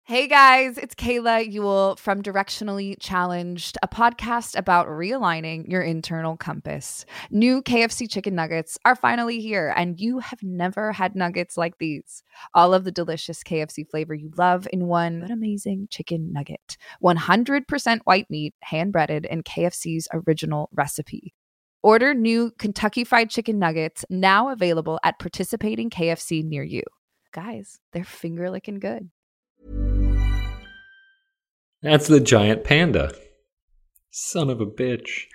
Hey guys, it's Kayla Ewell from Directionally Challenged, a podcast about realigning your internal compass. New KFC chicken nuggets are finally here, and you have never had nuggets like these. All of the delicious KFC flavor you love in one amazing chicken nugget. 100% white meat, hand breaded in KFC's original recipe. Order new Kentucky Fried Chicken nuggets now available at participating KFC near you. Guys, they're finger licking good. That's the giant panda. Son of a bitch.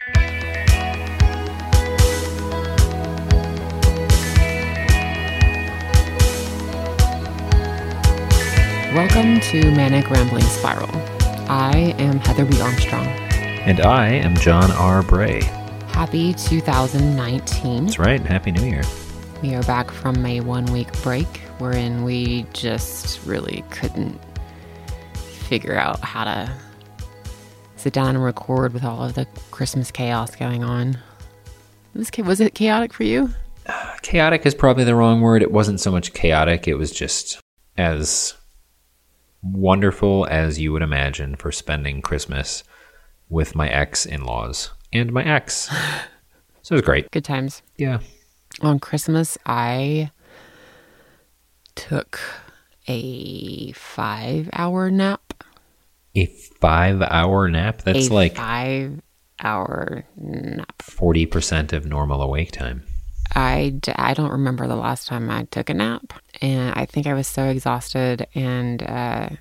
Welcome to Manic Rambling Spiral. I am Heather B. Armstrong. And I am John R. Bray. Happy 2019. That's right. Happy New Year. We are back from a 1-week break wherein we just really couldn't figure out how to sit down and record with all of the Christmas chaos going on. Was it chaotic for you? Chaotic is probably the wrong word. It wasn't so much chaotic. It was just as wonderful as you would imagine for spending Christmas with my ex-in-laws and my ex. So it was great. Good times. Yeah. On Christmas, I took a 5-hour nap. A 5-hour nap? That's like 5-hour nap. 40% of normal awake time. I don't remember the last time I took a nap. And I think I was so exhausted. And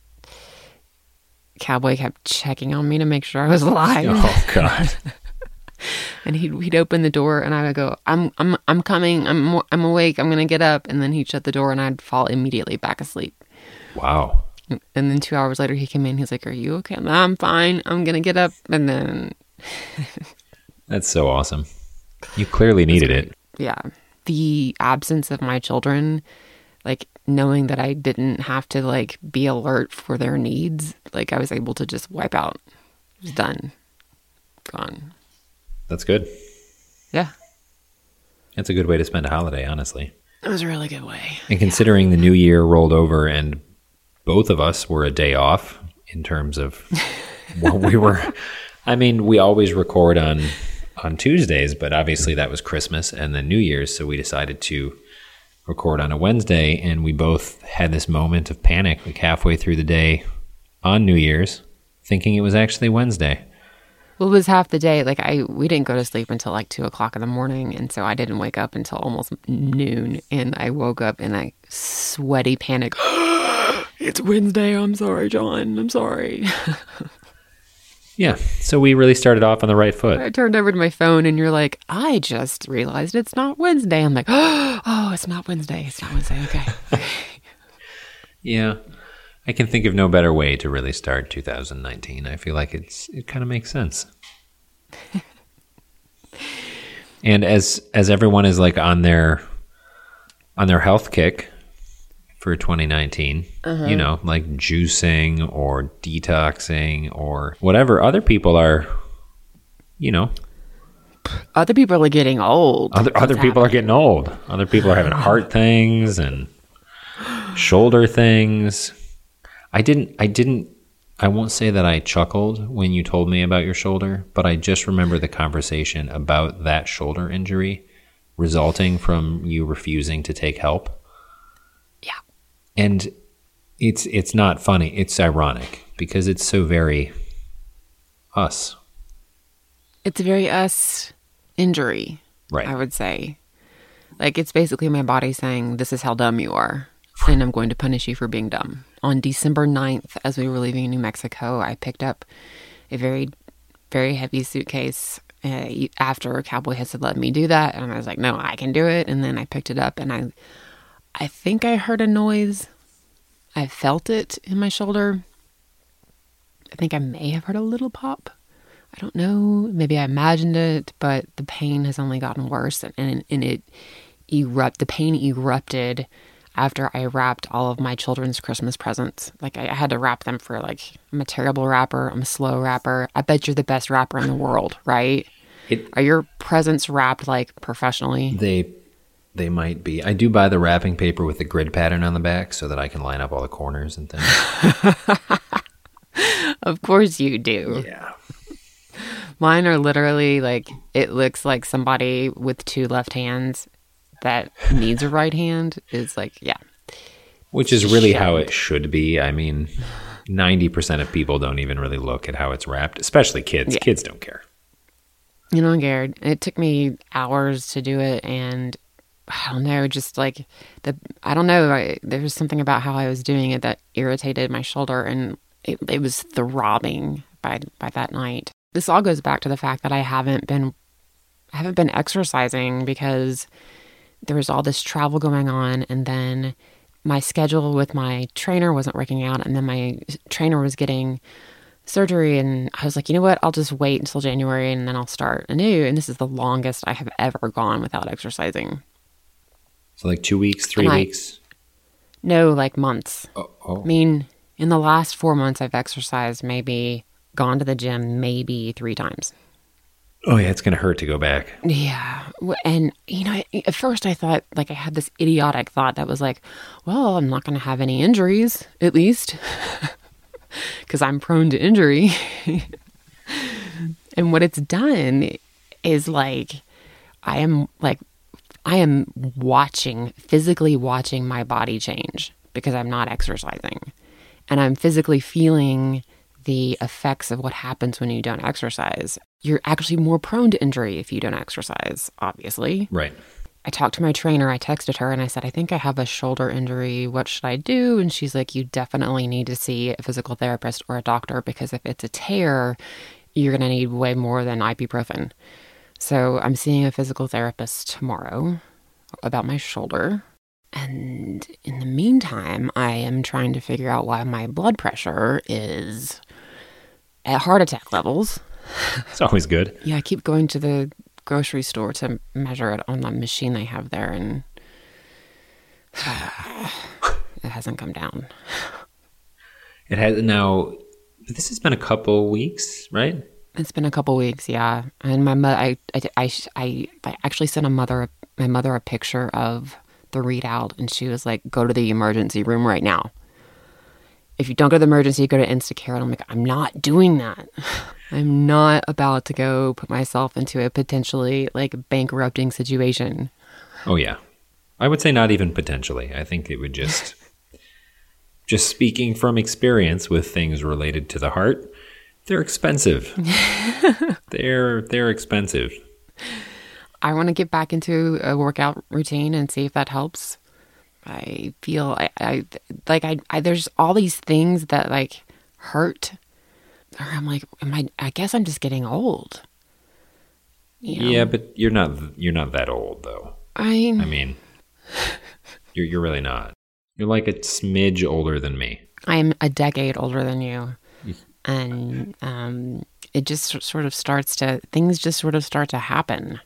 Cowboy kept checking on me to make sure I was alive. Oh, God. And he'd open the door and I would go, I'm coming. I'm awake. I'm going to get up. And then he'd shut the door and I'd fall immediately back asleep. Wow. And then 2 hours later, he came in. He's like, "Are you okay?" I'm fine. I'm going to get up. And then... That's so awesome. You clearly needed it. Yeah. The absence of my children, like knowing that I didn't have to like be alert for their needs, like I was able to just wipe out. It was done. Gone. That's good. Yeah. That's a good way to spend a holiday, honestly. It was a really good way. And considering the new year rolled over and both of us were a day off in terms of what we were, I mean, we always record on Tuesdays, but obviously that was Christmas and then New Year's. So we decided to record on a Wednesday, and we both had this moment of panic, like halfway through the day on New Year's, thinking it was actually Wednesday. Well, it was half the day. Like we didn't go to sleep until like 2:00 in the morning. And so I didn't wake up until almost noon. And I woke up in a sweaty panic. It's Wednesday. I'm sorry, John. I'm sorry. Yeah. So we really started off on the right foot. I turned over to my phone and you're like, I just realized it's not Wednesday. I'm like, oh, it's not Wednesday. It's not Wednesday. Okay. Yeah. I can think of no better way to really start 2019. I feel like it kind of makes sense. And as everyone is like on their health kick for 2019, you know, like juicing or detoxing or whatever, other people are, you know, other people are getting old. Other people are getting old. Other people are having heart things and shoulder things. I won't say that I chuckled when you told me about your shoulder, but I just remember the conversation about that shoulder injury resulting from you refusing to take help. Yeah. And it's not funny. It's ironic because it's so very us. It's a very us injury, right? I would say. Like it's basically my body saying, this is how dumb you are. And I'm going to punish you for being dumb. On December 9th, as we were leaving New Mexico, I picked up a very, very heavy suitcase after Cowboy had said, let me do that. And I was like, no, I can do it. And then I picked it up and I think I heard a noise. I felt it in my shoulder. I think I may have heard a little pop. I don't know. Maybe I imagined it, but the pain has only gotten worse. And the pain erupted after I wrapped all of my children's Christmas presents. Like I had to wrap them for like, I'm a terrible rapper. I'm a slow rapper. I bet you're the best rapper in the world, right? Are your presents wrapped like professionally? They might be. I do buy the wrapping paper with the grid pattern on the back so that I can line up all the corners and things. Of course you do. Yeah. Mine are literally like, it looks like somebody with two left hands that needs a right hand is like, yeah. Which is really how it should be. I mean, 90% of people don't even really look at how it's wrapped, especially kids. Yeah. Kids don't care. You know, Garrett, it took me hours to do it, and I don't know, just like I don't know, there was something about how I was doing it that irritated my shoulder, and it was throbbing by that night. This all goes back to the fact that I haven't been exercising because there was all this travel going on, and then my schedule with my trainer wasn't working out, and then my trainer was getting surgery, and I was like, you know what, I'll just wait until January and then I'll start anew. And this is the longest I have ever gone without exercising. So like 2 weeks, 3 weeks? No, like months. Oh. I mean, in the last 4 months I've exercised, maybe gone to the gym maybe 3 times. Oh yeah, it's going to hurt to go back. Yeah. And, you know, at first I thought, like, I had this idiotic thought that was like, well, I'm not going to have any injuries, at least, because I'm prone to injury. And what it's done is like, I am physically watching my body change because I'm not exercising. And I'm physically feeling the effects of what happens when you don't exercise. You're actually more prone to injury if you don't exercise, obviously. Right. I talked to my trainer, I texted her and I said, I think I have a shoulder injury. What should I do? And she's like, you definitely need to see a physical therapist or a doctor because if it's a tear, you're going to need way more than ibuprofen. So I'm seeing a physical therapist tomorrow about my shoulder. And in the meantime, I am trying to figure out why my blood pressure is at heart attack levels. It's always good. Yeah, I keep going to the grocery store to measure it on the machine they have there, and it hasn't come down. It has now. This has been a couple weeks, right? It's been a couple weeks, yeah. And my mother, I actually sent my mother a picture of the readout, and she was like, "Go to the emergency room right now. If you don't go to the emergency, go to Instacare." And I'm like, I'm not doing that. I'm not about to go put myself into a potentially like bankrupting situation. Oh yeah, I would say not even potentially. I think it would just speaking from experience with things related to the heart, they're expensive. They're expensive. I want to get back into a workout routine and see if that helps. I feel I there's all these things that like hurt. Or I'm like, I guess I'm just getting old. You know? Yeah, but you're not that old though. I mean, you're really not. You're like a smidge older than me. I'm a decade older than you. And it just sort of things just sort of start to happen.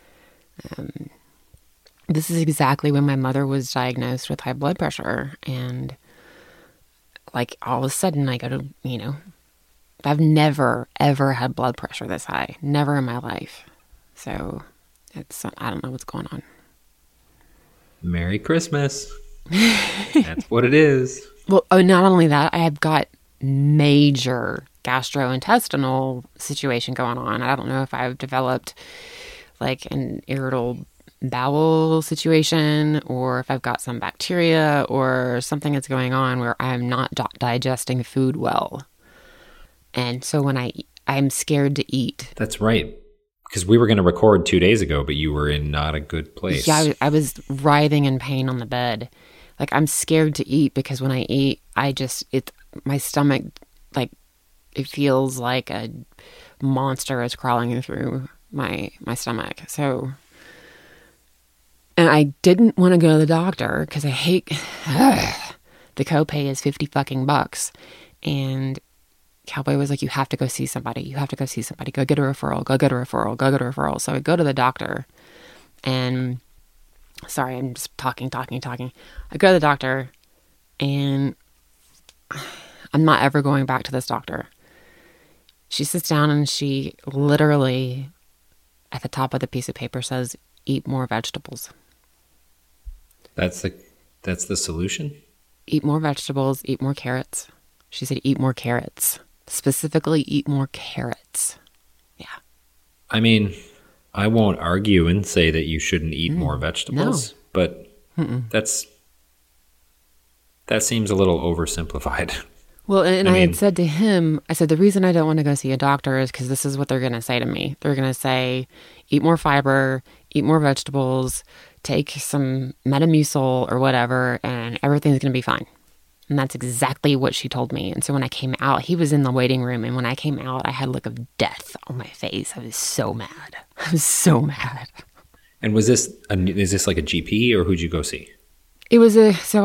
This is exactly when my mother was diagnosed with high blood pressure. And like all of a sudden I go to, you know, I've never, ever had blood pressure this high. Never in my life. So I don't know what's going on. Merry Christmas. That's what it is. Well, not only that, I have got major gastrointestinal situation going on. I don't know if I've developed like an irritable bowel situation or if I've got some bacteria or something that's going on where I'm not digesting food well. And so when I'm scared to eat. That's right. Because we were going to record 2 days ago, but you were in not a good place. Yeah, I was writhing in pain on the bed. Like I'm scared to eat because when I eat, my stomach, like it feels like a monster is crawling through my stomach. So, and I didn't want to go to the doctor because I hate, the copay is $50 and Cowboy was like, you have to go see somebody. You have to go see somebody. Go get a referral. Go get a referral. Go get a referral. So I go to the doctor and sorry, I'm just talking. I go to the doctor and I'm not ever going back to this doctor. She sits down and she literally at the top of the piece of paper says, eat more vegetables. That's the solution? Eat more vegetables, eat more carrots. She said eat more carrots. Specifically, eat more carrots. Yeah. I mean, I won't argue and say that you shouldn't eat more vegetables, but that seems a little oversimplified. Well, and I had said to him, I said, the reason I don't want to go see a doctor is because this is what they're going to say to me. They're going to say, eat more fiber, eat more vegetables, take some Metamucil or whatever, and everything's going to be fine. And that's exactly what she told me. And so when I came out, he was in the waiting room. And when I came out, I had a look of death on my face. I was so mad. I was so mad. And is this like a GP or who'd you go see? It was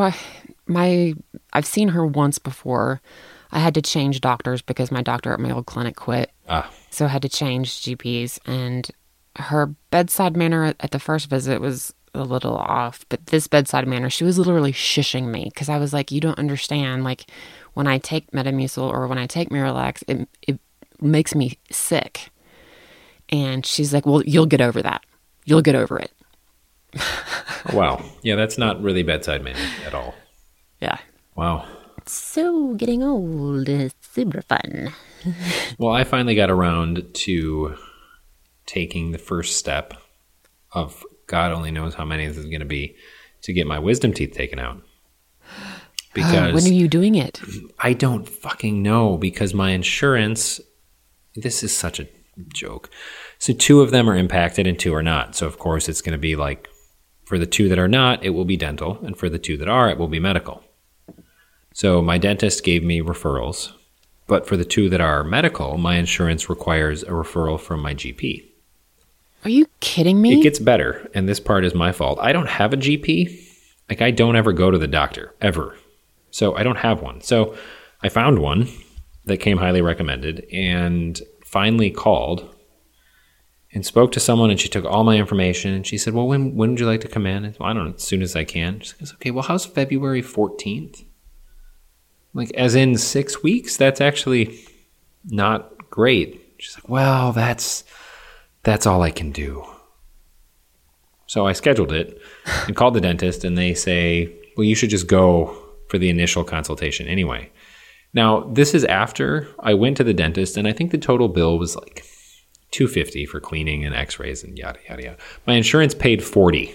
I've seen her once before. I had to change doctors because my doctor at my old clinic quit. So I had to change GPs. And her bedside manner at the first visit was a little off, but this bedside manner, she was literally shushing me because I was like, you don't understand. Like when I take Metamucil or when I take Miralax, it makes me sick. And she's like, well, you'll get over that. You'll get over it. Wow. Yeah, that's not really bedside manner at all. Yeah. Wow. So getting old is super fun. Well, I finally got around to taking the first step of God only knows how many this is going to be to get my wisdom teeth taken out. Because when are you doing it? I don't fucking know because my insurance, this is such a joke. So 2 of them are impacted and 2 are not. So of course it's going to be like for the 2 that are not, it will be dental. And for the 2 that are, it will be medical. So my dentist gave me referrals. But for the 2 that are medical, my insurance requires a referral from my GP. Are you kidding me? It gets better, and this part is my fault. I don't have a GP. Like, I don't ever go to the doctor, ever. So I don't have one. So I found one that came highly recommended and finally called and spoke to someone, and she took all my information, and she said, well, when would you like to come in? And, well, I don't know, as soon as I can. She goes, okay, well, how's February 14th? Like, as in 6 weeks? That's actually not great. She's like, well, that's all I can do. So I scheduled it and called the dentist, and they say, well, you should just go for the initial consultation anyway. Now, this is after I went to the dentist, and I think the total bill was like $250 for cleaning and x-rays and yada, yada, yada. My insurance paid $40.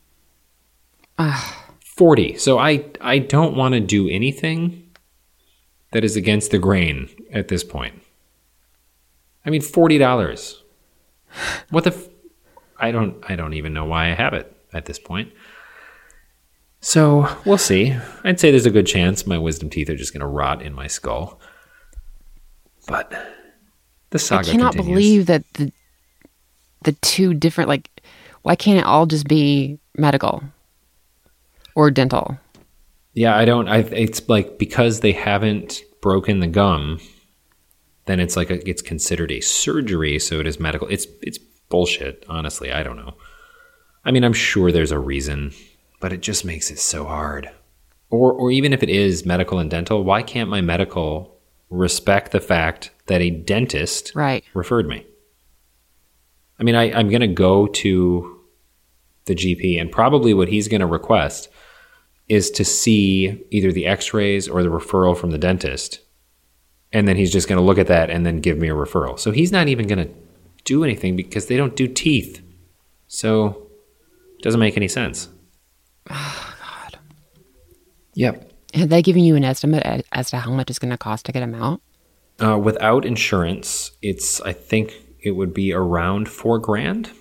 $40. So I don't want to do anything that is against the grain at this point. I mean, $40. What the I don't even know why I have it at this point. So we'll see. I'd say there's a good chance my wisdom teeth are just going to rot in my skull. But the saga continues. I cannot believe that the 2 different, like, why can't it all just be medical or dental? Yeah, it's like because they haven't broken the gum, then it's like it's considered a surgery, so it is medical. It's bullshit, honestly. I don't know. I mean, I'm sure there's a reason, but it just makes it so hard. Or even if it is medical and dental, why can't my medical respect the fact that a dentist referred me? I mean, I'm going to go to the GP, and probably what he's going to request is to see either the x-rays or the referral from the dentist. And then he's just going to look at that and then give me a referral. So he's not even going to do anything because they don't do teeth. So it doesn't make any sense. Oh, God. Yep. Have they given you an estimate as to how much it's going to cost to get them out? Without insurance, I think it would be around $4,000.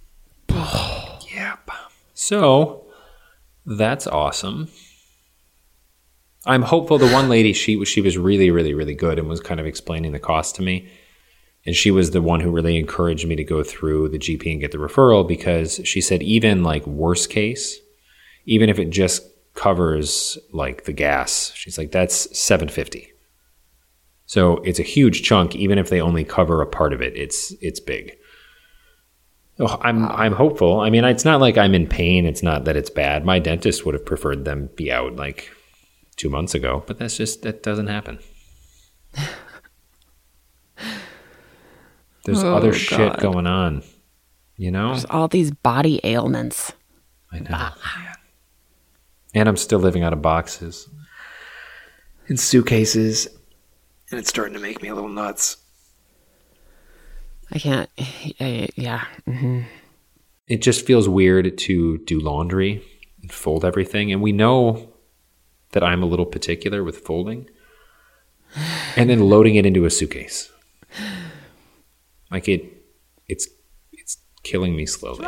Yep. So that's awesome. I'm hopeful. The one lady, she was really, really, really good and was kind of explaining the cost to me. And she was the one who really encouraged me to go through the GP and get the referral, because she said even like worst case, even if it just covers like the gas, she's like, that's $750. So it's a huge chunk. Even if they only cover a part of it, it's big. So I'm hopeful. I mean, it's not like I'm in pain. It's not that it's bad. My dentist would have preferred them be out like 2 months ago, but that doesn't happen. There's other shit going on, you know? There's all these body ailments. I know. Man. And I'm still living out of boxes and suitcases, and it's starting to make me a little nuts. I can't. Yeah. Mm-hmm. It just feels weird to do laundry and fold everything. And we know that I'm a little particular with folding and then loading it into a suitcase. Like it's killing me slowly.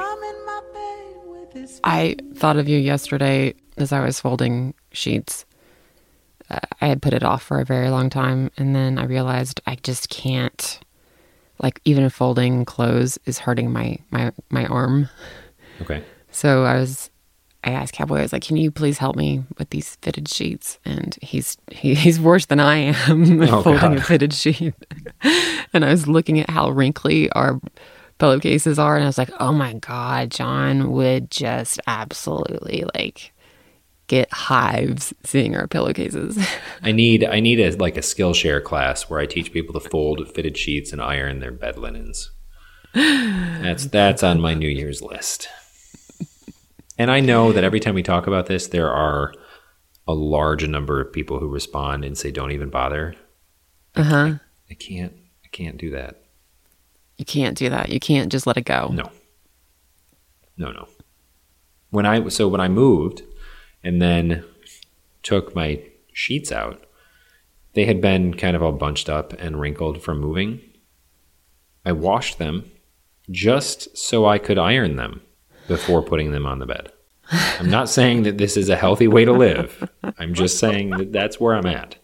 I thought of you yesterday as I was folding sheets. I had put it off for a very long time, and then I realized I just can't. Like, even folding clothes is hurting my arm. Okay. So I asked Cowboy, I was like, can you please help me with these fitted sheets? And he's worse than I am at folding a fitted sheet. And I was looking at how wrinkly our pillowcases are, and I was like, oh my God, John would just absolutely like get hives seeing our pillowcases. I need a Skillshare class where I teach people to fold fitted sheets and iron their bed linens. That's on my New Year's list. And I know that every time we talk about this, there are a large number of people who respond and say, don't even bother. I can't do that. You can't do that. You can't just let it go. No. When I moved and then took my sheets out, they had been kind of all bunched up and wrinkled from moving. I washed them just so I could iron them before putting them on the bed. I'm not saying that this is a healthy way to live. I'm just saying that that's where I'm at.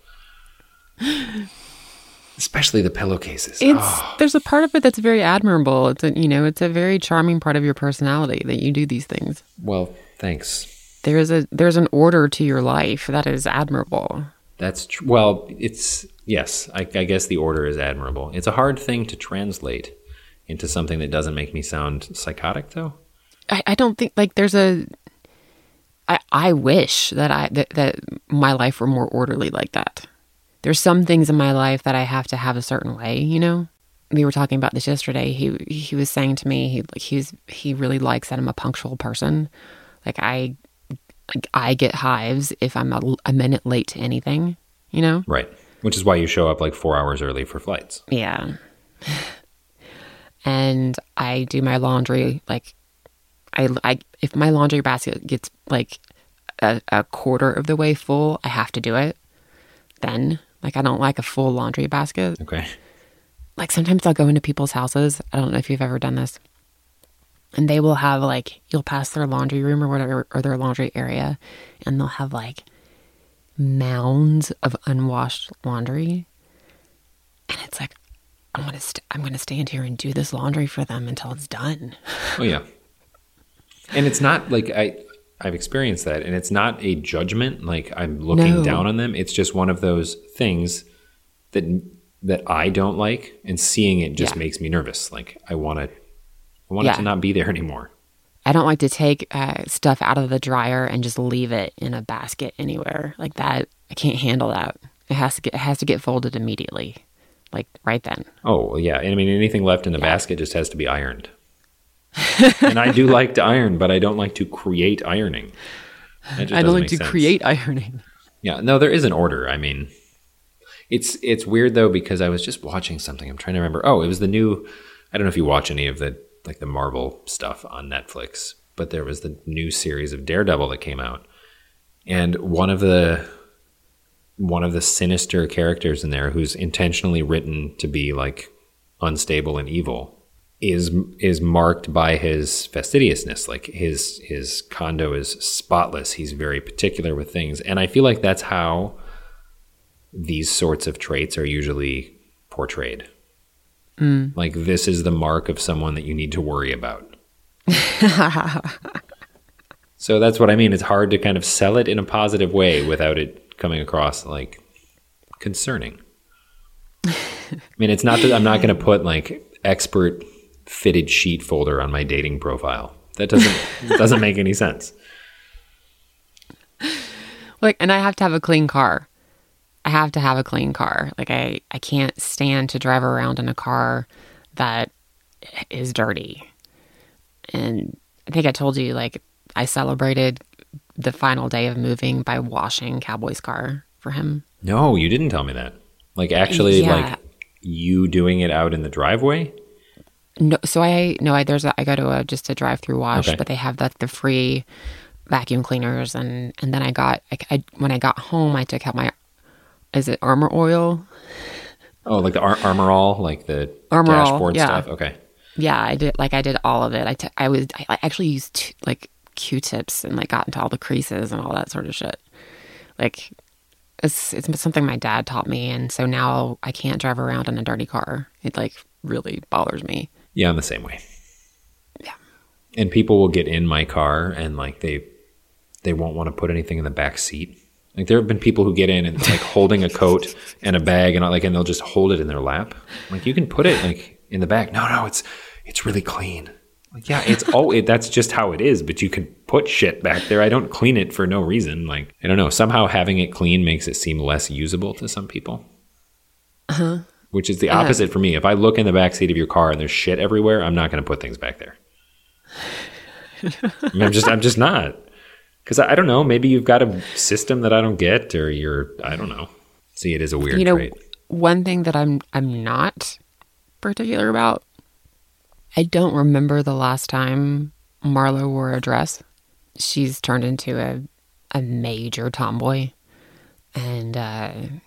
Especially the pillowcases. There's a part of it that's very admirable. It's a very charming part of your personality that you do these things. Well, thanks. There's an order to your life that is admirable. That's true. Well, yes, I guess the order is admirable. It's a hard thing to translate into something that doesn't make me sound psychotic, though. I don't think like there's I wish that my life were more orderly like that. There's some things in my life that I have to have a certain way, you know? We were talking about this yesterday. He was saying to me, he really likes that I'm a punctual person. Like I get hives if I'm a minute late to anything, you know? Right. Which is why you show up like 4 hours early for flights. Yeah. And I do my laundry, like, if my laundry basket gets like a quarter of the way full, I have to do it. Then, like, I don't like a full laundry basket. Okay. Like, sometimes I'll go into people's houses. I don't know if you've ever done this. And they will have, like, you'll pass their laundry room or whatever, or their laundry area, and they'll have, like, mounds of unwashed laundry. And it's like, I'm gonna stand here and do this laundry for them until it's done. Oh, yeah. And it's not, like, I've experienced that, and it's not a judgment, like I'm looking down on them. It's just one of those things that I don't like, and seeing it just makes me nervous. Like, I want it to not be there anymore. I don't like to take stuff out of the dryer and just leave it in a basket anywhere like that. I can't handle that. It has to get folded immediately, like right then. Oh yeah, I mean anything left in the basket just has to be ironed. And I do like to iron, but I don't like to create ironing. I don't like to create ironing. Yeah, no, there is an order. I mean, it's weird though, because I was just watching something. I'm trying to remember. Oh, it was the new. I don't know if you watch any of the Marvel stuff on Netflix, but there was the new series of Daredevil that came out, and one of the sinister characters in there, who's intentionally written to be like unstable and evil, is marked by his fastidiousness. Like his condo is spotless. He's very particular with things, and I feel like that's how these sorts of traits are usually portrayed. Like, this is the mark of someone that you need to worry about. So that's what I mean. It's hard to kind of sell it in a positive way without it coming across like concerning. I mean, it's not that I'm not going to put like expert fitted sheet folder on my dating profile. That doesn't make any sense. Like, and I have to have a clean car. I have to have a clean car. Like, I can't stand to drive around in a car that is dirty. And I think I told you, like, I celebrated the final day of moving by washing Cowboy's car for him. No, you didn't tell me that. Like actually, Yeah. like you doing it out in the driveway. No, so I go to just a drive-through wash, Okay. but they have the free vacuum cleaners, and then when I got home, I took out my, is it Armor Oil? Oh, like the Armor All, like the Armor All, dashboard yeah. stuff. Okay. Yeah, I did all of it. I actually used like Q-tips and like got into all the creases and all that sort of shit. Like it's something my dad taught me, and so now I can't drive around in a dirty car. It like really bothers me. Yeah, I'm the same way. Yeah. And people will get in my car and like they won't want to put anything in the back seat. Like there have been people who get in and like holding a coat and a bag and they'll just hold it in their lap. Like you can put it like in the back. No, it's really clean. Like yeah, that's just how it is. But you can put shit back there. I don't clean it for no reason. Like I don't know. Somehow having it clean makes it seem less usable to some people. Which is the opposite for me. If I look in the back seat of your car and there's shit everywhere, I'm not going to put things back there. I mean, I'm just not. Because I don't know, maybe you've got a system that I don't get, or I don't know. See, it is a weird trait. One thing that I'm not particular about, I don't remember the last time Marlo wore a dress. She's turned into a major tomboy, and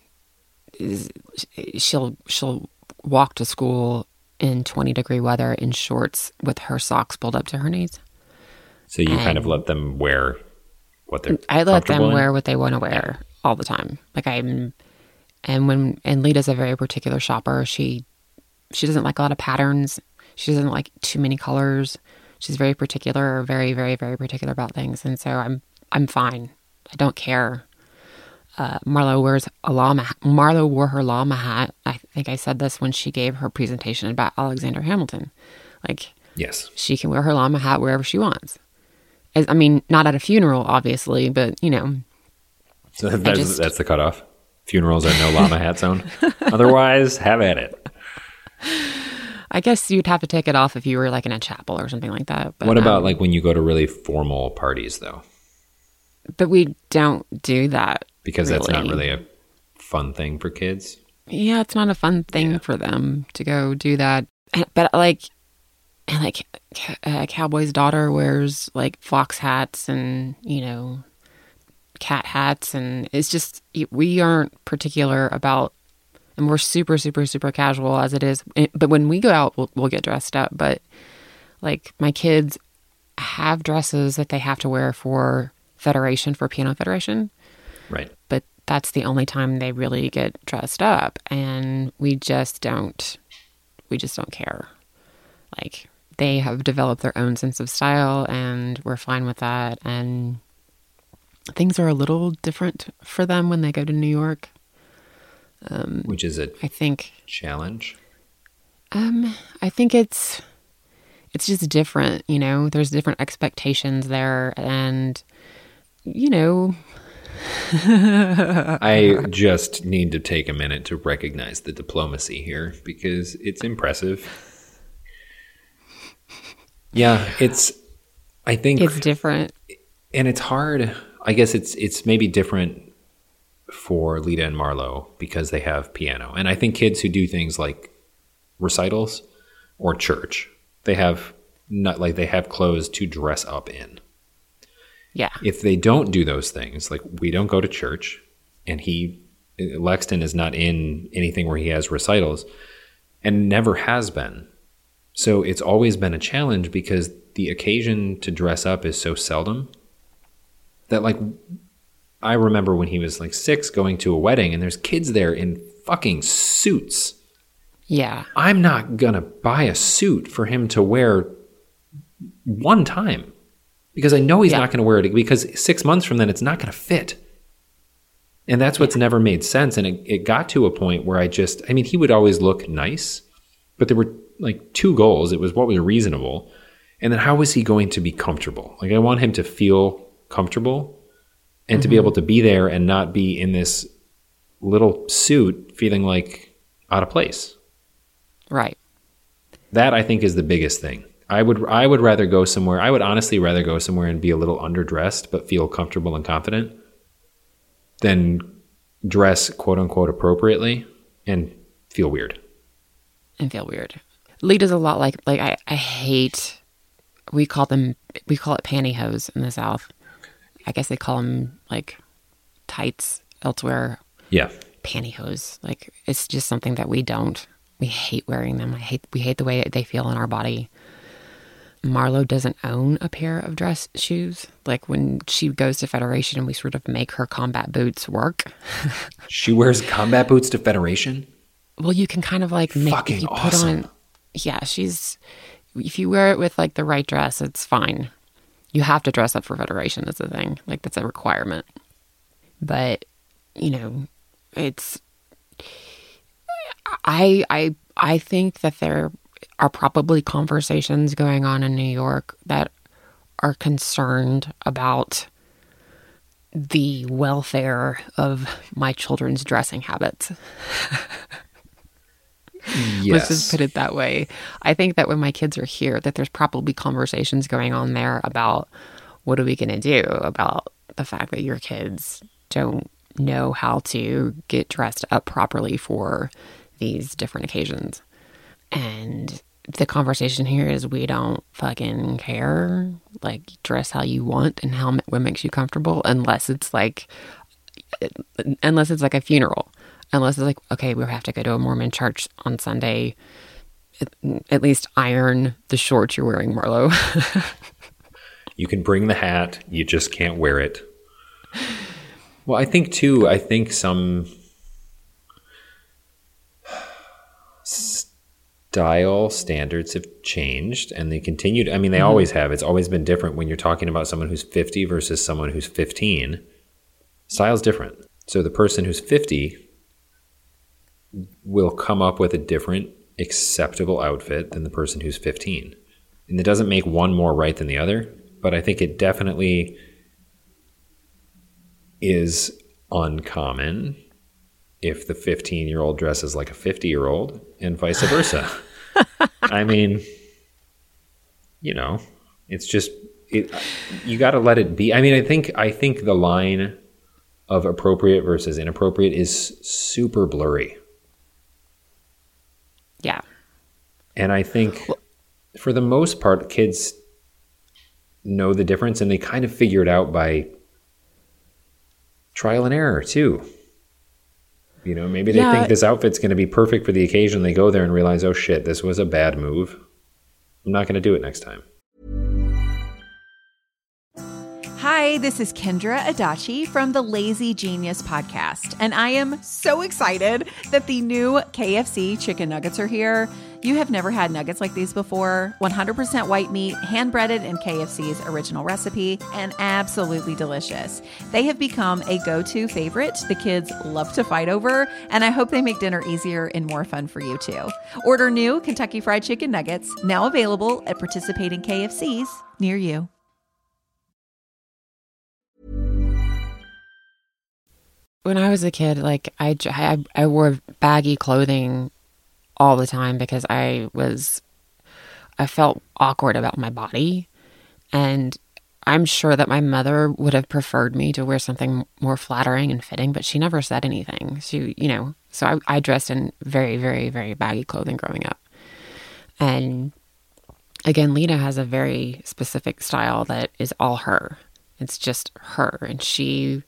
she'll walk to school in 20-degree weather in shorts with her socks pulled up to her knees. So you kind of let them wear what they're I let them comfortable in? wear what they want to wear all the time. Like and Lita's a very particular shopper. She doesn't like a lot of patterns. She doesn't like too many colors. She's very particular, very, very, very particular about things. And so I'm fine. I don't care. Marlo wore her llama hat. I think I said this when she gave her presentation about Alexander Hamilton. Like, Yes. she can wear her llama hat wherever she wants. I mean, not at a funeral, obviously, but, you know. So that's the cutoff. Funerals are no llama hat zone. Otherwise, have at it. I guess you'd have to take it off if you were like in a chapel or something like that. But, What about like when you go to really formal parties, though? But we don't do that. Because that's not really a fun thing for kids. Yeah, it's not a fun thing for them to go do that. But like Cowboy's daughter wears like fox hats and, you know, cat hats, and it's just, we aren't particular about, and we're super, super, super casual as it is. But when we go out, we'll get dressed up. But like my kids have dresses that they have to wear for Piano Federation. Right. But that's the only time they really get dressed up, and we just don't care. Like, they have developed their own sense of style, and we're fine with that. And things are a little different for them when they go to New York. Which is a I think challenge. I think it's just different, you know. There's different expectations there, and you know. I just need to take a minute to recognize the diplomacy here because it's impressive. Yeah, I think It's different. And it's hard. I guess it's maybe different for Lita and Marlo because they have piano. And I think kids who do things like recitals or church, they have clothes to dress up in. Yeah. If they don't do those things, like we don't go to church, and Lexton is not in anything where he has recitals, and never has been. So it's always been a challenge because the occasion to dress up is so seldom that, like, I remember when he was like 6 going to a wedding and there's kids there in fucking suits. Yeah. I'm not going to buy a suit for him to wear one time. Because I know he's not going to wear it, because 6 months from then, it's not going to fit. And that's what's never made sense. And it got to a point where he would always look nice, but there were like 2 goals. It was what was reasonable. And then how was he going to be comfortable? Like, I want him to feel comfortable and to be able to be there and not be in this little suit feeling like out of place. Right. That, I think, is the biggest thing. I would rather go somewhere. I would honestly rather go somewhere and be a little underdressed but feel comfortable and confident than dress quote unquote appropriately and feel weird. Lita's a lot like I hate, we call it pantyhose in the South. I guess they call them like tights elsewhere. Yeah. Pantyhose. Like, it's just something that we hate wearing them. We hate the way they feel in our body. Marlo doesn't own a pair of dress shoes. Like, when she goes to Federation, we sort of make her combat boots work. She wears combat boots to Federation? Well, you can kind of like make, fucking if you awesome. put on, yeah, if you wear it with like the right dress, it's fine. You have to dress up for Federation is the thing. Like, that's a requirement. But, you know, it's, I think that there are probably conversations going on in New York that are concerned about the welfare of my children's dressing habits. Yes. Let's just put it that way. I think that when my kids are here, that there's probably conversations going on there about what are we going to do about the fact that your kids don't know how to get dressed up properly for these different occasions. And the conversation here is we don't fucking care. Like, dress how you want and what makes you comfortable, unless it's like a funeral. Unless it's like, okay, we have to go to a Mormon church on Sunday. At least iron the shorts you're wearing, Marlo. You can bring the hat, you just can't wear it. Well, I think some style standards have changed, and they continued. I mean, they always have. It's always been different when you're talking about someone who's 50 versus someone who's 15. Style's different. So the person who's 50 will come up with a different acceptable outfit than the person who's 15. And it doesn't make one more right than the other, but I think it definitely is uncommon if the 15-year-old dresses like a 50-year-old and vice versa. I mean, you know, it's just, you got to let it be. I mean, I think the line of appropriate versus inappropriate is super blurry. Yeah. And I think for the most part, kids know the difference, and they kind of figure it out by trial and error too. You know, maybe they think this outfit's going to be perfect for the occasion. They go there and realize, oh shit, this was a bad move. I'm not going to do it next time. Hi, this is Kendra Adachi from the Lazy Genius podcast, and I am so excited that the new KFC chicken nuggets are here. You have never had nuggets like these before. 100% white meat, hand-breaded in KFC's original recipe, and absolutely delicious. They have become a go-to favorite the kids love to fight over, and I hope they make dinner easier and more fun for you too. Order new Kentucky Fried Chicken nuggets, now available at participating KFCs near you. When I was a kid, like I wore baggy clothing all the time because I felt awkward about my body. And I'm sure that my mother would have preferred me to wear something more flattering and fitting, but she never said anything. She, you know, so I dressed in very, very, very baggy clothing growing up. And again, Lita has a very specific style that is all her. It's just her. And she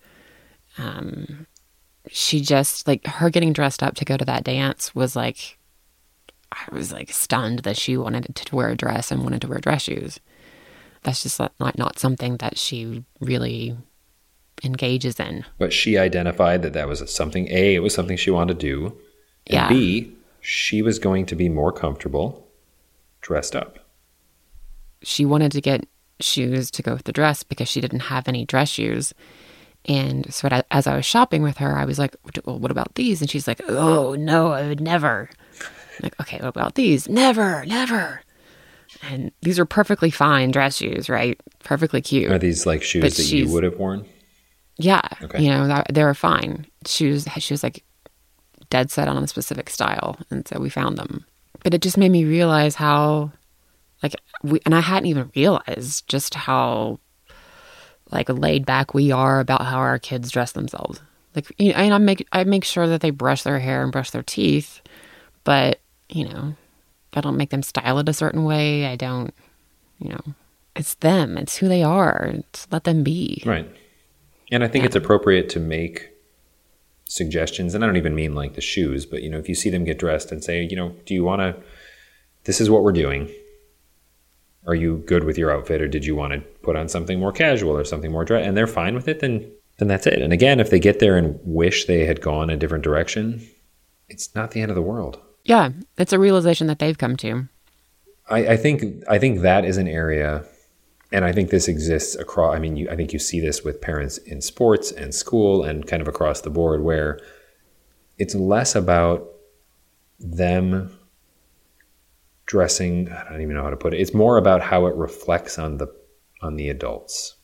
just, like, her getting dressed up to go to that dance was like, I was like stunned that she wanted to wear a dress and wanted to wear dress shoes. That's just not something that she really engages in. But she identified that was something, A, it was something she wanted to do, and B, she was going to be more comfortable dressed up. She wanted to get shoes to go with the dress because she didn't have any dress shoes. And so as I was shopping with her, I was like, well, what about these? And she's like, oh, no, I would never. I'm like, okay, what about these? Never, never. And these are perfectly fine dress shoes, right? Perfectly cute. Are these like shoes that you would have worn? Yeah. Okay. You know, they were fine. She was like dead set on a specific style. And so we found them. But it just made me realize how Like, and I hadn't even realized just how, like, laid back we are about how our kids dress themselves. Like, you know, and I make sure that they brush their hair and brush their teeth, but, you know, I don't make them style it a certain way. I don't, you know, it's them. It's who they are. Just let them be. Right. And I think it's appropriate to make suggestions. And I don't even mean like the shoes, but, you know, if you see them get dressed and say, you know, do you want to, this is what we're doing. Are you good with your outfit, or did you want to put on something more casual or something more dress? And they're fine with it, then that's it. And again, if they get there and wish they had gone a different direction, it's not the end of the world. Yeah. It's a realization that they've come to. I think that is an area, and I think this exists across, I mean, I think you see this with parents in sports and school and kind of across the board, where it's less about them dressing, I don't even know how to put it. It's more about how it reflects on the adults.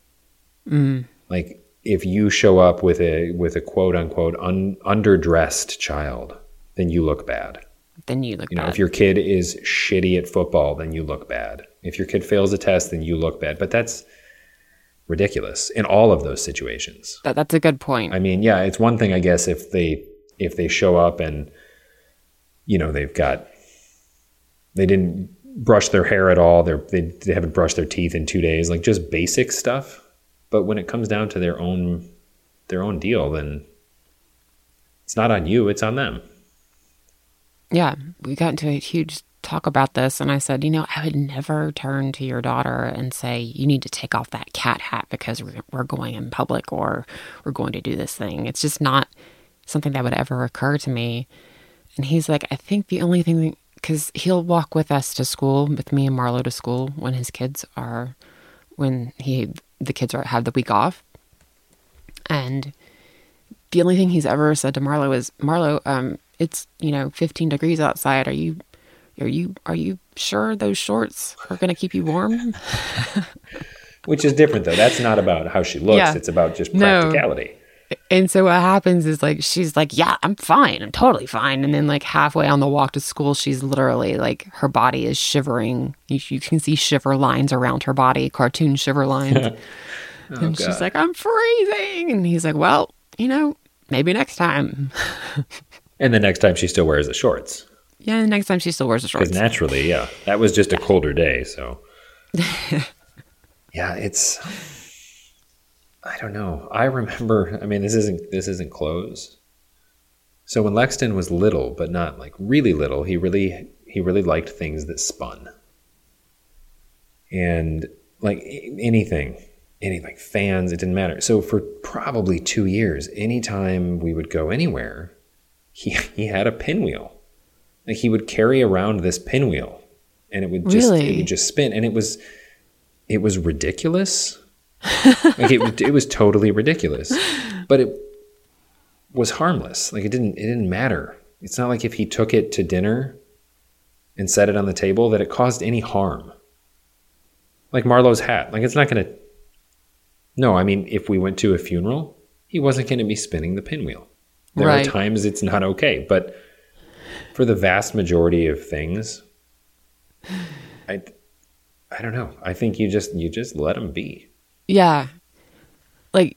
Like, if you show up with a quote unquote underdressed child, then you look bad. You know, if your kid is shitty at football, then you look bad. If your kid fails a test, then you look bad. But that's ridiculous in all of those situations. That's a good point. I mean, yeah, it's one thing, I guess, if they show up and, you know, they didn't brush their hair at all. They haven't brushed their teeth in 2 days, like just basic stuff. But when it comes down to their own deal, then it's not on you, it's on them. Yeah, we got into a huge talk about this, and I said, you know, I would never turn to your daughter and say, you need to take off that cat hat because we're going in public, or we're going to do this thing. It's just not something that would ever occur to me. And he's like, I think the only thing, because he'll walk with us to school, with me and Marlo to school when the kids have the week off. And the only thing he's ever said to Marlo is, Marlo, it's, you know, 15 degrees outside. Are you sure those shorts are going to keep you warm? Which is different, though. That's not about how she looks. Yeah. It's about just practicality. No. And so what happens is, like, she's like, yeah, I'm fine. I'm totally fine. And then, like, halfway on the walk to school, she's literally, like, her body is shivering. You can see shiver lines around her body, cartoon shiver lines. And she's like, I'm freezing. And he's like, well, you know, maybe next time. And the next time she still wears the shorts. Yeah, the next time she still wears the shorts. Because naturally, yeah, that was just a colder day, so. Yeah, I don't know. I remember, I mean, this isn't clothes. So when Lexton was little, but not like really little, he really liked things that spun. And like anything, like fans, it didn't matter. So for probably 2 years, anytime we would go anywhere, he had a pinwheel. Like, he would carry around this pinwheel, and it would just spin, and it was ridiculous. Like, it was totally ridiculous, but it was harmless. Like, it didn't matter. It's not like if he took it to dinner and set it on the table that it caused any harm. Like Marlo's hat, like, it's not going to. No, I mean, if we went to a funeral, he wasn't going to be spinning the pinwheel. There are times it's not okay, but for the vast majority of things, I don't know. I think you just let them be. Yeah. Like,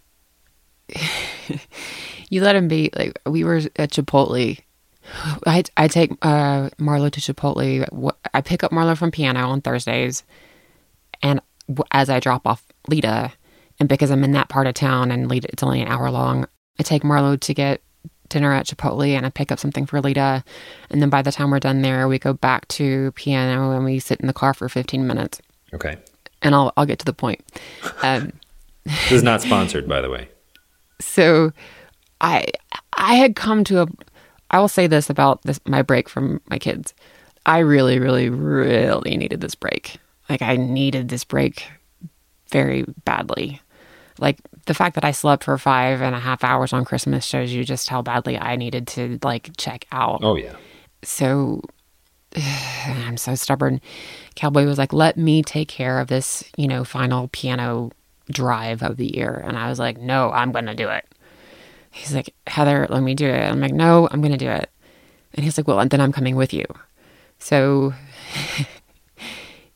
you let him be. Like, we were at Chipotle. I take Marlo to Chipotle. I pick up Marlo from piano on Thursdays, and as I drop off Lita, and because I'm in that part of town and Lita, it's only an hour long, I take Marlo to get dinner at Chipotle, and I pick up something for Lita, and then by the time we're done there, we go back to piano and we sit in the car for 15 minutes. Okay. And I'll get to the point. This is not sponsored, by the way. So I had come to I will say this about my break from my kids. I really, really, really needed this break. Like, I needed this break very badly. Like, the fact that I slept for 5.5 hours on Christmas shows you just how badly I needed to, like, check out. Oh, yeah. So, I'm so stubborn. Cowboy was like, let me take care of this, you know, final piano drive of the year. And I was like, no, I'm going to do it. He's like, Heather, let me do it. I'm like, no, I'm going to do it. And he's like, well, then I'm coming with you. So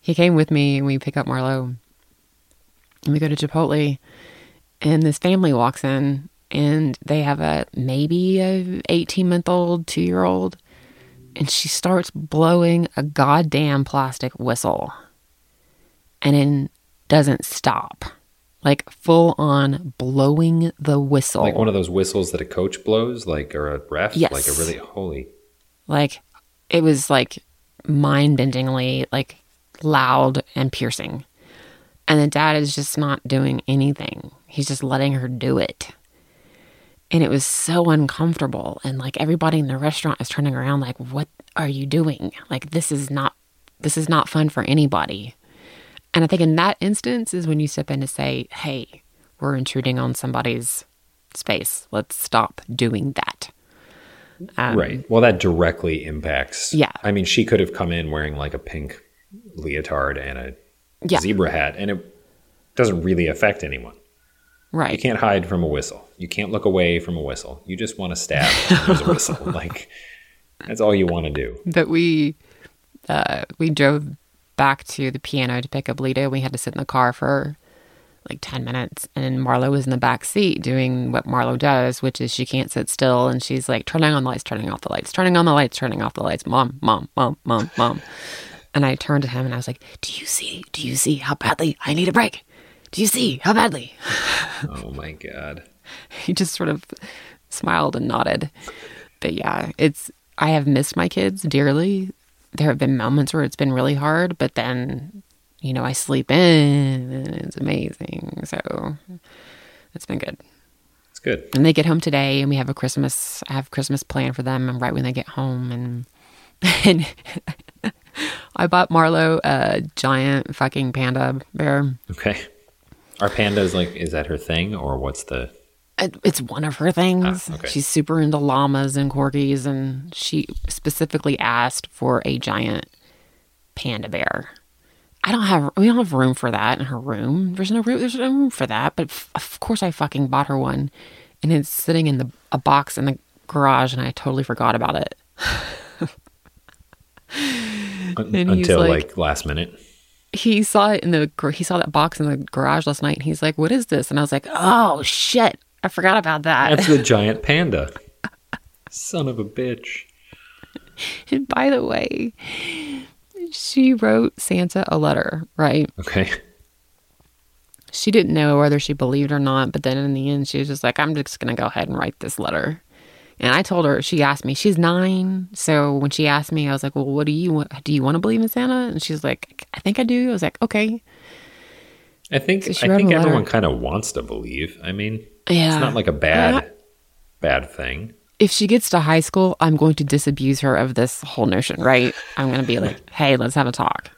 he came with me and we pick up Marlo and we go to Chipotle and this family walks in and they have maybe a 18-month-old, 2-year-old, and she starts blowing a goddamn plastic whistle and then doesn't stop. Like full on blowing the whistle. Like one of those whistles that a coach blows, like, or a ref? Yes. Like a really holy. Like it was like mind-bendingly like loud and piercing. And the dad is just not doing anything. He's just letting her do it. And it was so uncomfortable. And like everybody in the restaurant is turning around like, what are you doing? Like this is not fun for anybody. And I think in that instance is when you step in to say, hey, we're intruding on somebody's space. Let's stop doing that. Right. Well, that directly impacts. Yeah. I mean, she could have come in wearing like a pink leotard and a zebra hat, and it doesn't really affect anyone. Right. You can't hide from a whistle. You can't look away from a whistle. You just want to stab when there's a whistle. Like, that's all you want to do. But we drove back to the piano to pick up Lita. We had to sit in the car for like 10 minutes, and Marlo was in the back seat doing what Marlo does, which is she can't sit still, and she's like turning on the lights, turning off the lights, turning on the lights, turning off the lights. Mom, mom, mom, mom, mom. And I turned to him and I was like, do you see how badly I need a break? Do you see how badly? Oh my God. He just sort of smiled and nodded. But yeah, I have missed my kids dearly. There have been moments where it's been really hard, but then, you know, I sleep in and it's amazing. So it's been good. It's good. And they get home today and I have Christmas planned for them and right when they get home. And I bought Marlo a giant fucking panda bear. Okay. Our panda is that her thing, or what's the... It's one of her things. Okay. She's super into llamas and corgis, and she specifically asked for a giant panda bear. We don't have room for that in her room. There's no room for that. But of course, I fucking bought her one, and it's sitting in a box in the garage, and I totally forgot about it. Until like last minute. He saw it he saw that box in the garage last night, and he's like, "What is this?" And I was like, "Oh shit, I forgot about that." That's the giant panda. Son of a bitch. And by the way, she wrote Santa a letter, right? Okay. She didn't know whether she believed or not, but then in the end, she was just like, I'm just going to go ahead and write this letter. And I told her, she asked me, she's 9. So when she asked me, I was like, well, what do you want? Do you want to believe in Santa? And she's like, I think I do. I was like, okay. I think everyone kind of wants to believe. I mean, it's not like a bad thing. If she gets to high school, I'm going to disabuse her of this whole notion, right? I'm going to be like, hey, let's have a talk.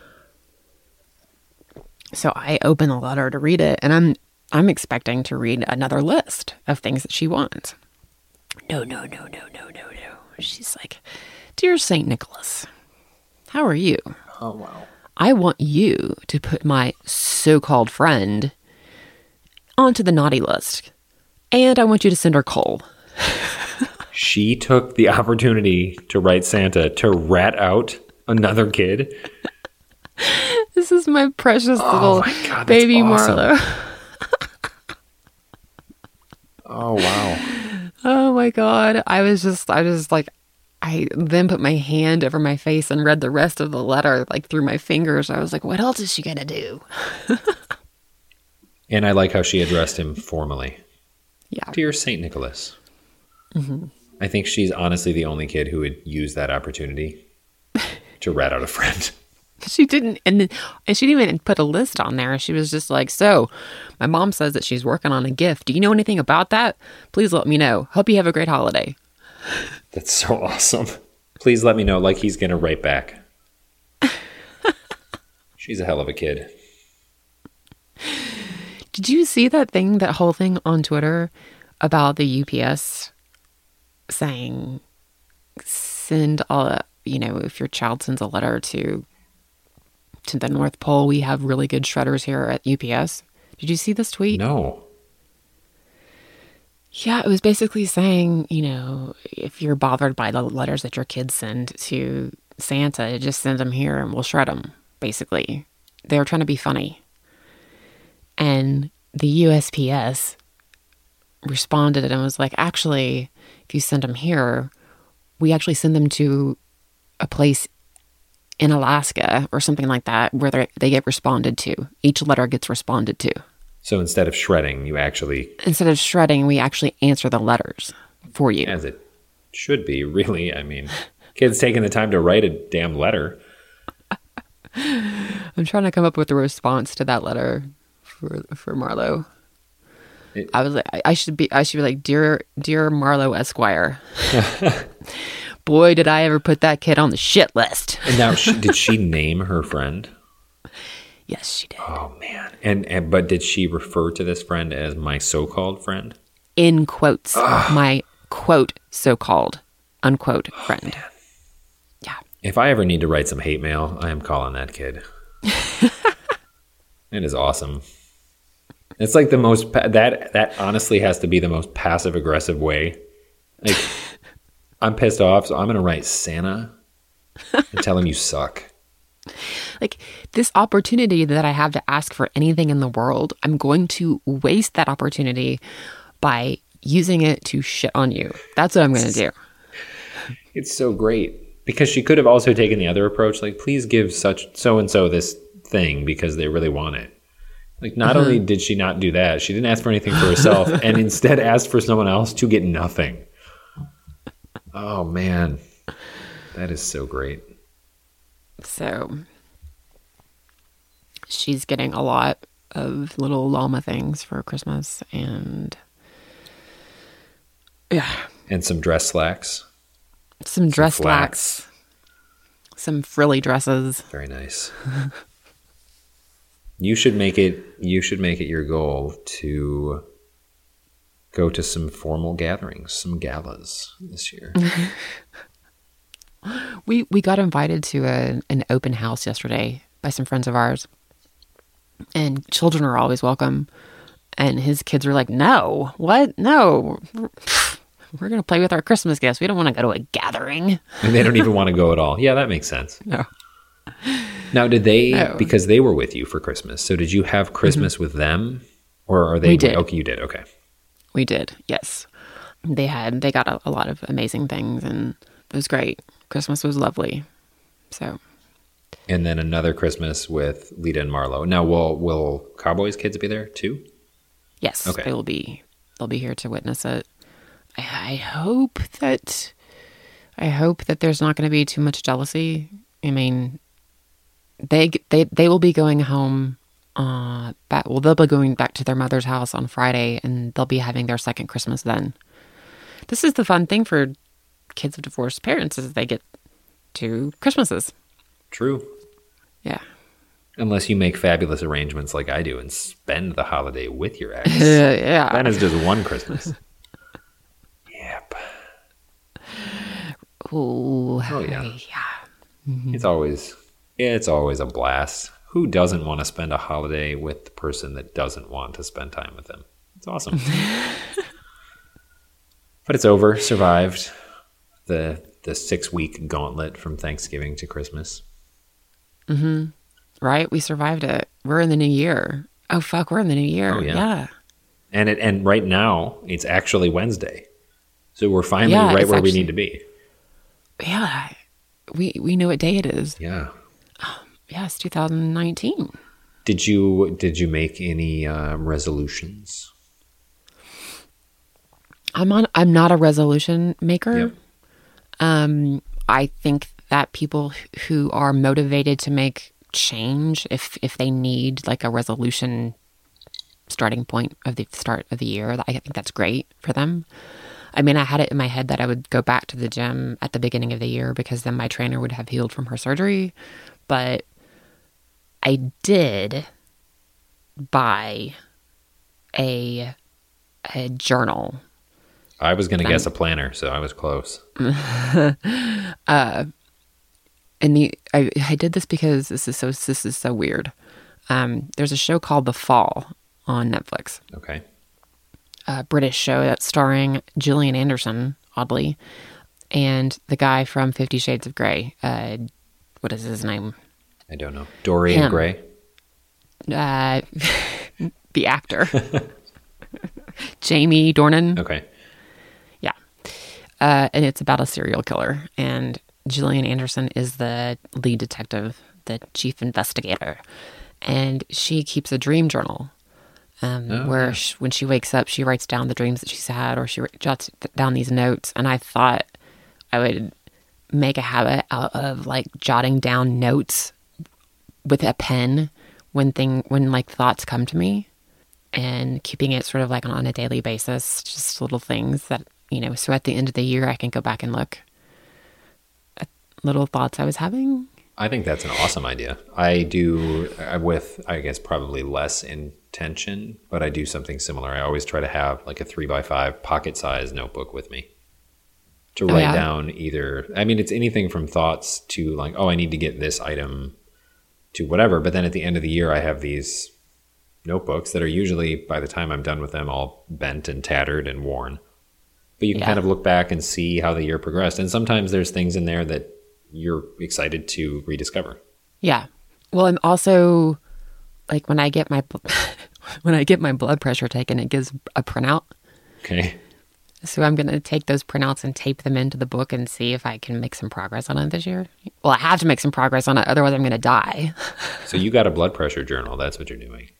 So I open the letter to read it, and I'm expecting to read another list of things that she wants. No. She's like, Dear St. Nicholas, how are you? Oh, wow. I want you to put my so-called friend onto the naughty list. And I want you to send her coal. She took the opportunity to write Santa to rat out another kid. This is my precious little God, baby awesome. Marlo. Oh, wow. Oh my God. I then put my hand over my face and read the rest of the letter, like through my fingers. I was like, what else is she going to do? And I like how she addressed him formally. Yeah. Dear St. Nicholas. Mm-hmm. I think she's honestly the only kid who would use that opportunity to rat out a friend. She didn't, and she didn't even put a list on there. She was just like, so, my mom says that she's working on a gift. Do you know anything about that? Please let me know. Hope you have a great holiday. That's so awesome. Please let me know, like he's going to write back. She's a hell of a kid. Did you see that whole thing on Twitter about the UPS saying, send if your child sends a letter to the North Pole, we have really good shredders here at UPS. Did you see this tweet? No. Yeah, it was basically saying, if you're bothered by the letters that your kids send to Santa, just send them here and we'll shred them. basically. They were trying to be funny. And the USPS responded and was like, actually, if you send them here, we actually send them to a place in Alaska or something like that where they get responded to. Each letter gets responded to. So instead of shredding, you actually... Instead of shredding, we actually answer the letters for you. As it should be, really. I mean, kids taking the time to write a damn letter. I'm trying to come up with a response to that letter for Marlo. I was like, I should be like, dear Marlo Esquire. Boy, did I ever put that kid on the shit list. And now, did she name her friend? Yes, she did. Oh man! But did she refer to this friend as my so-called friend? In quotes, my quote so-called unquote friend. Man. Yeah. If I ever need to write some hate mail, I am calling that kid. It is awesome. It's like the most that honestly has to be the most passive aggressive way. Like, I'm pissed off, so I'm going to write Santa and tell him you suck. Like, this opportunity that I have to ask for anything in the world, I'm going to waste that opportunity by using it to shit on you. That's what I'm going to do. It's so great. Because she could have also taken the other approach, like, please give such so-and-so this thing because they really want it. Like, not only did she not do that, she didn't ask for anything for herself and instead asked for someone else to get nothing. Oh, man. That is so great. So she's getting a lot of little llama things for Christmas and yeah. And some dress slacks. Some dress flats. slacks. Some frilly dresses. Very nice. You should make it your goal to go to some formal gatherings, some galas this year. We got invited to an open house yesterday by some friends of ours. And children are always welcome. And his kids were like, no, what? No. We're going to play with our Christmas gifts. We don't want to go to a gathering. And they don't even want to go at all. Yeah, that makes sense. No. Now, did they, No. because they were with you for Christmas, so did you have Christmas with them? Or are they? We did. Okay, you did. Okay. We did, yes. They got a lot of amazing things, and it was great. Christmas was lovely. So. And then another Christmas with Lita and Marlo. Now, will Cowboys kids be there too? Yes, Okay. they'll be here to witness it. I hope that there's not going to be too much jealousy. I mean, they will be going home. They'll be going back to their mother's house on Friday, and they'll be having their second Christmas then. This is the fun thing for kids of divorced parents is they get 2 Christmases. True. Yeah. Unless you make fabulous arrangements like I do and spend the holiday with your ex. Yeah. Then it's just one Christmas. Yep. Ooh, Oh, yeah. Yeah. It's always a blast. Who doesn't want to spend a holiday with the person that doesn't want to spend time with them? It's awesome. But it's over. Survived the 6-week gauntlet from Thanksgiving to Christmas. Mm-hmm. Right? We survived it. We're in the new year. Oh, fuck. We're in the new year. Oh, yeah. Yeah. And right now, it's actually Wednesday. So we're finally Yeah, right it's where we actually- need to be. Yeah. We know what day it is. Yeah. Yeah, it's 2019. Did you make any resolutions? I'm not a resolution maker. Yep. I think that people who are motivated to make change, if they need like a resolution starting point of the start of the year, I think that's great for them. I mean, I had it in my head that I would go back to the gym at the beginning of the year because then my trainer would have healed from her surgery. But I did buy a journal. I was going to guess a planner, so I was close. And I did this because this is so weird. There's a show called The Fall on Netflix. Okay. A British show that's starring Gillian Anderson, oddly, and the guy from 50 Shades of Grey. What is his name? I don't know. Dorian Him. Gray? The actor. Jamie Dornan. Okay. Yeah. And it's about a serial killer. And Gillian Anderson is the lead detective, the chief investigator. And she keeps a dream journal where when she wakes up, she writes down the dreams that she's had, or she jots down these notes. And I thought I would make a habit out of like jotting down notes with a pen when like thoughts come to me, and keeping it sort of like on a daily basis, just little things that, so at the end of the year, I can go back and look at little thoughts I was having. I think that's an awesome idea. I do with, I guess, probably less intention, but I do something similar. I always try to have like a 3x5 pocket-sized notebook with me to write down either. I mean, it's anything from thoughts to like, oh, I need to get this item to whatever. But then at the end of the year, I have these notebooks that are usually, by the time I'm done with them, all bent and tattered and worn. But you can kind of look back and see how the year progressed. And sometimes there's things in there that you're excited to rediscover. Yeah. Well, I'm also like when I get my blood pressure taken, it gives a printout. Okay. So I'm going to take those printouts and tape them into the book and see if I can make some progress on it this year. Well, I have to make some progress on it, otherwise I'm going to die. So you got a blood pressure journal. That's what you're doing.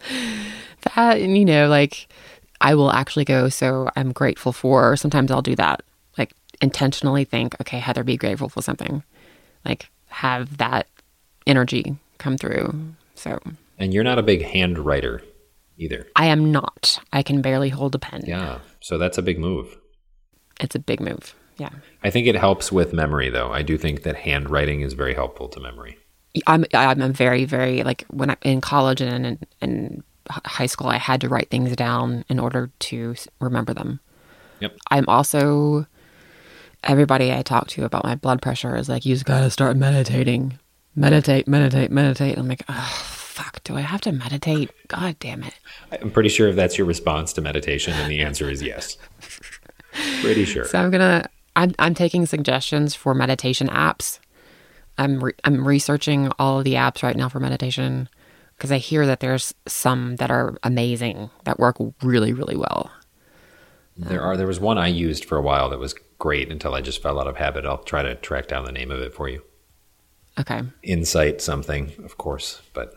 That, and like I will actually go, so I'm grateful for, sometimes I'll do that. Like intentionally think, okay, Heather, be grateful for something. Like have that energy come through. So. And you're not a big hand writer either. I am not. I can barely hold a pen. Yeah. So that's a big move. It's a big move. Yeah. I think it helps with memory, though. I do think that handwriting is very helpful to memory. I'm a very, very, like when I in college and in high school, I had to write things down in order to remember them. Yep. I'm also, everybody I talk to about my blood pressure is like, you just got to start meditating. Meditate. I'm like, oh, fuck, do I have to meditate? God damn it. I'm pretty sure if that's your response to meditation, then the answer is yes. Pretty sure. So I'm taking suggestions for meditation apps. I'm researching all of the apps right now for meditation because I hear that there's some that are amazing that work really, really well. There was one I used for a while that was great until I just fell out of habit. I'll try to track down the name of it for you. Okay. Insight something, of course, but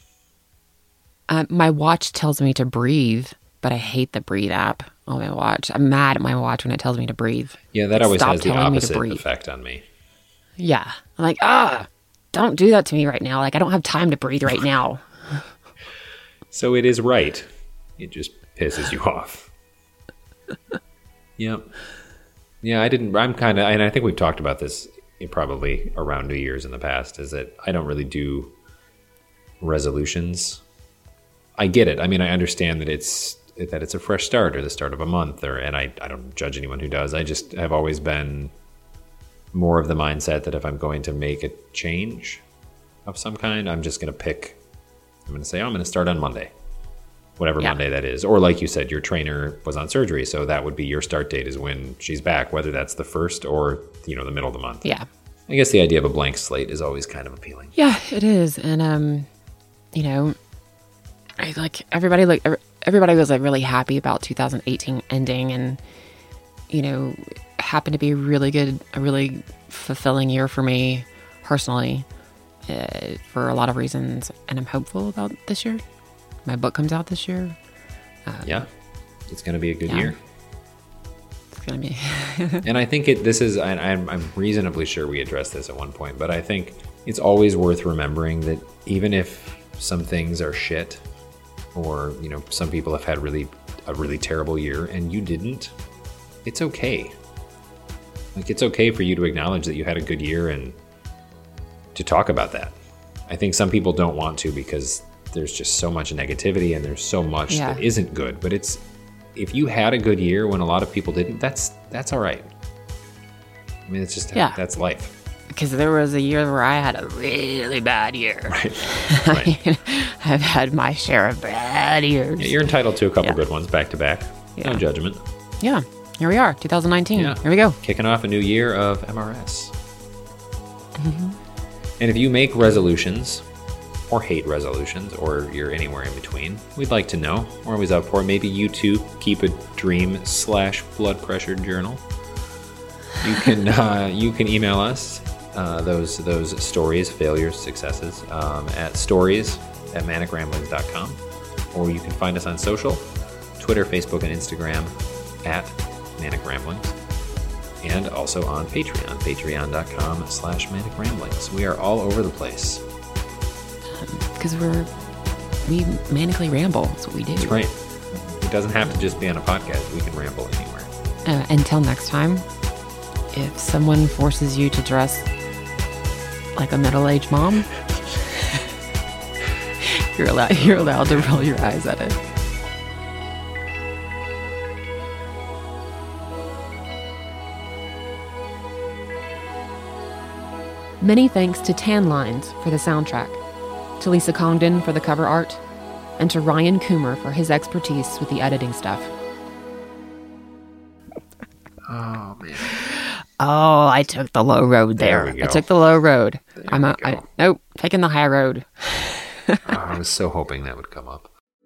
my watch tells me to breathe, but I hate the breathe app on my watch. I'm mad at my watch when it tells me to breathe. Yeah, that always has the opposite effect on me. Yeah. I'm like, don't do that to me right now. Like, I don't have time to breathe right now. So it is right. It just pisses you off. Yep. Yeah, and I think we've talked about this probably around New Year's in the past, is that I don't really do resolutions. I get it. I mean, I understand that it's a fresh start or the start of a month, and I don't judge anyone who does. I just have always been more of the mindset that if I'm going to make a change of some kind, I'm just going to say, I'm going to start on Monday, whatever Monday that is. Or like you said, your trainer was on surgery, so that would be your start date is when she's back, whether that's the first or, the middle of the month. Yeah. I guess the idea of a blank slate is always kind of appealing. Yeah, it is. And, I everybody was like really happy about 2018 ending and, happened to be a really fulfilling year for me personally for a lot of reasons. And I'm hopeful about this year. My book comes out this year. Yeah, it's going to be a good year. It's going to be. And I think I'm reasonably sure we addressed this at one point, but I think it's always worth remembering that even if some things are shit or, some people have had a really terrible year and you didn't, it's okay. Like, it's okay for you to acknowledge that you had a good year and to talk about that. I think some people don't want to because there's just so much negativity and there's so much that isn't good. But if you had a good year when a lot of people didn't, that's all right. I mean, it's just, that's life. Because there was a year where I had a really bad year. Right. I've had my share of bad years. Yeah, you're entitled to a couple good ones back to back. Yeah. No judgment. Yeah. Here we are, 2019. Yeah. Here we go. Kicking off a new year of MRS. Mm-hmm. And if you make resolutions or hate resolutions, or you're anywhere in between, we'd like to know. We're always up for it. Maybe you too keep a dream/blood pressure journal. You can email us those stories, failures, successes at stories@manicramblings.com, or you can find us on social, Twitter, Facebook, and Instagram at Manic Ramblings, and also on Patreon, patreon.com/manicramblings. We are all over the place. Because we manically ramble. That's what we do. That's right. It doesn't have to just be on a podcast. We can ramble anywhere. Until next time, if someone forces you to dress like a middle-aged mom, you're allowed to roll your eyes at it. Many thanks to Tan Lines for the soundtrack, to Lisa Congdon for the cover art, and to Ryan Coomer for his expertise with the editing stuff. Oh, man. Oh, I took the low road there. There we go. I took the low road. There we go. Nope, taking the high road. I was so hoping that would come up.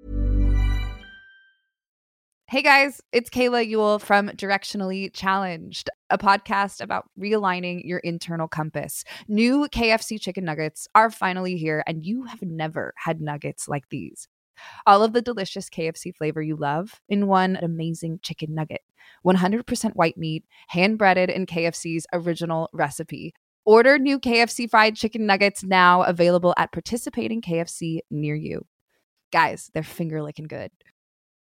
Hey guys, it's Kayla Ewell from Directionally Challenged, a podcast about realigning your internal compass. New KFC chicken nuggets are finally here, and you have never had nuggets like these. All of the delicious KFC flavor you love in one amazing chicken nugget. 100% white meat, hand-breaded in KFC's original recipe. Order new KFC fried chicken nuggets now, available at participating KFC near you. Guys, they're finger-licking good.